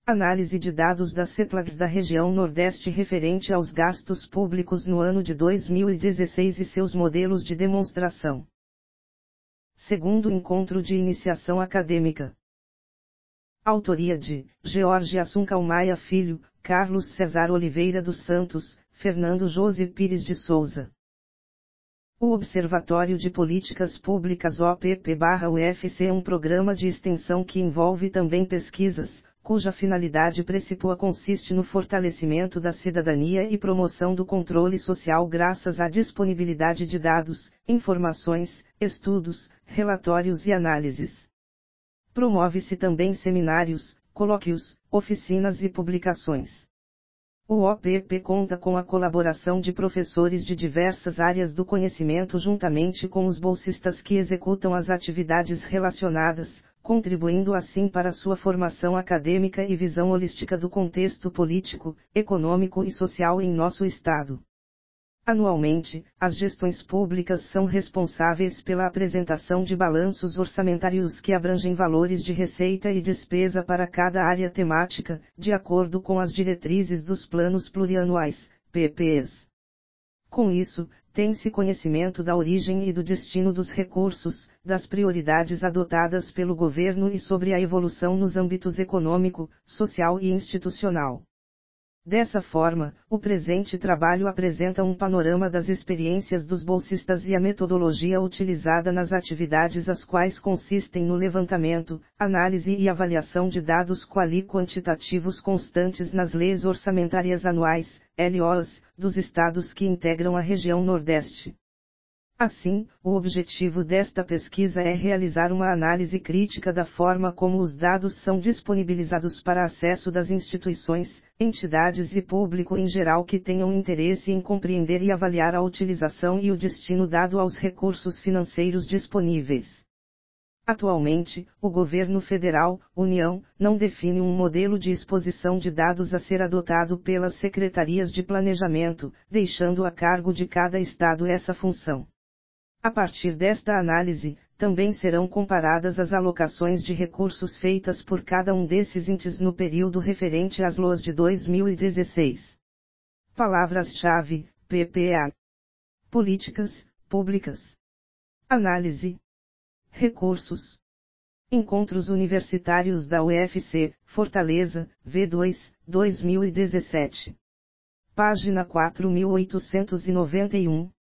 Análise de dados das CEPLAGs da região Nordeste referente aos gastos públicos no ano de 2016 e seus modelos de demonstração. Segundo encontro de iniciação acadêmica. Autoria de George Assunção Maia Filho, Carlos César Oliveira dos Santos, Fernando José Pires de Souza. O Observatório de Políticas Públicas OPP/UFC é um programa de extensão que envolve também pesquisas, cuja finalidade principal consiste no fortalecimento da cidadania e promoção do controle social graças à disponibilidade de dados, informações, estudos, relatórios e análises. Promove-se também seminários, colóquios, oficinas e publicações. O OPP conta com a colaboração de professores de diversas áreas do conhecimento juntamente com os bolsistas que executam as atividades relacionadas, contribuindo assim para sua formação acadêmica e visão holística do contexto político, econômico e social em nosso Estado. Anualmente, as gestões públicas são responsáveis pela apresentação de balanços orçamentários que abrangem valores de receita e despesa para cada área temática, de acordo com as diretrizes dos planos plurianuais, PPs. Com isso, tem-se conhecimento da origem e do destino dos recursos, das prioridades adotadas pelo governo e sobre a evolução nos âmbitos econômico, social e institucional. Dessa forma, o presente trabalho apresenta um panorama das experiências dos bolsistas e a metodologia utilizada nas atividades as quais consistem no levantamento, análise e avaliação de dados quali-quantitativos constantes nas leis orçamentárias anuais, LOAs, dos estados que integram a região Nordeste. Assim, o objetivo desta pesquisa é realizar uma análise crítica da forma como os dados são disponibilizados para acesso das instituições, entidades e público em geral que tenham interesse em compreender e avaliar a utilização e o destino dado aos recursos financeiros disponíveis. Atualmente, o governo federal, União, não define um modelo de exposição de dados a ser adotado pelas secretarias de planejamento, deixando a cargo de cada estado essa função. A partir desta análise, também serão comparadas as alocações de recursos feitas por cada um desses entes no período referente às LOAs de 2016. Palavras-chave: PPA. Políticas Públicas. Análise. Recursos. Encontros Universitários da UFC, Fortaleza, V2, 2017. Página 4891.